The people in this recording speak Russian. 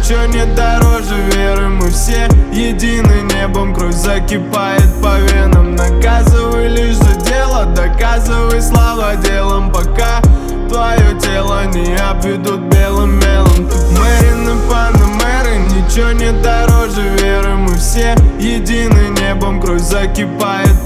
ничего не дороже веры. Мы все едины небом, кровь закипает по венам. Наказывай лишь за дело, доказывай слава делом, пока твое тело не обведут белым мелом. Тут Мэрин и Панамеры, ничего не дороже веры. Мы все едины небом, кровь закипает